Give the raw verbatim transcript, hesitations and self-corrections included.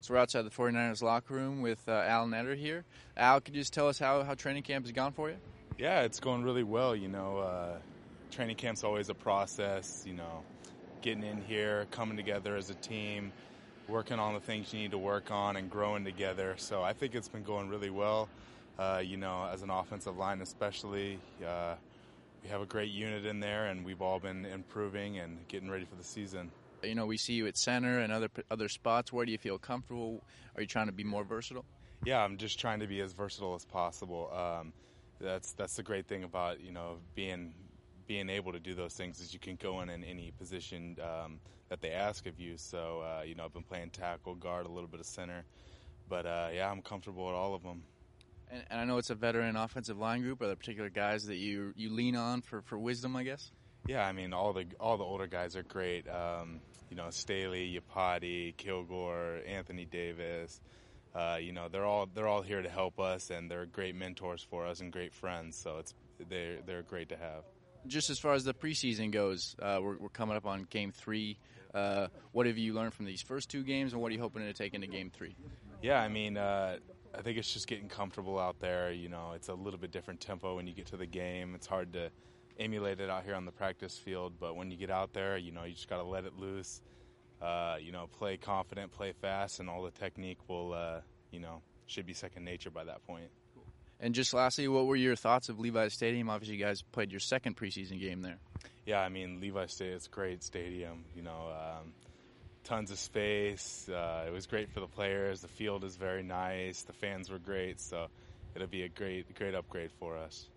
So we're outside the 49ers locker room with uh, Al Netter here. Al, could you just tell us how, how training camp has gone for you? Yeah, it's going really well. You know, uh, training camp's always a process, you know, getting in here, coming together as a team, working on the things you need to work on and growing together. So I think it's been going really well, uh, you know, as an offensive line especially. Uh, we have a great unit in there, and we've all been improving and getting ready for the season. You know, we see you at center and other other spots. Where do you feel comfortable? Are you trying to be more versatile? Yeah, I'm just trying to be as versatile as possible. Um, that's that's the great thing about, you know, being being able to do those things is you can go in in any position um, that they ask of you. So, uh, you know, I've been playing tackle, guard, a little bit of center. But, uh, yeah, I'm comfortable at all of them. And, and I know it's a veteran offensive line group. Are there particular guys that you, you lean on for, for wisdom, I guess? Yeah, I mean, all the all the older guys are great. Um, you know, Staley, Yapati, Kilgore, Anthony Davis. Uh, you know, they're all they're all here to help us, and they're great mentors for us and great friends. So it's they're they're great to have. Just as far as the preseason goes, uh, we're, we're coming up on game three. Uh, what have you learned from these first two games, and what are you hoping to take into game three? Yeah, I mean, uh, I think it's just getting comfortable out there. You know, it's a little bit different tempo when you get to the game. It's hard to emulate it out here on the practice field, but when you get out there, you know, you just got to let it loose. Uh, you know, play confident, play fast, and all the technique will, uh, you know, should be second nature by that point. And just lastly, what were your thoughts of Levi's Stadium? Obviously, you guys played your second preseason game there. Yeah, I mean, Levi's Stadium, it's a great stadium. You know, um, tons of space. Uh, it was great for the players. The field is very nice. The fans were great, so it'll be a great, great upgrade for us.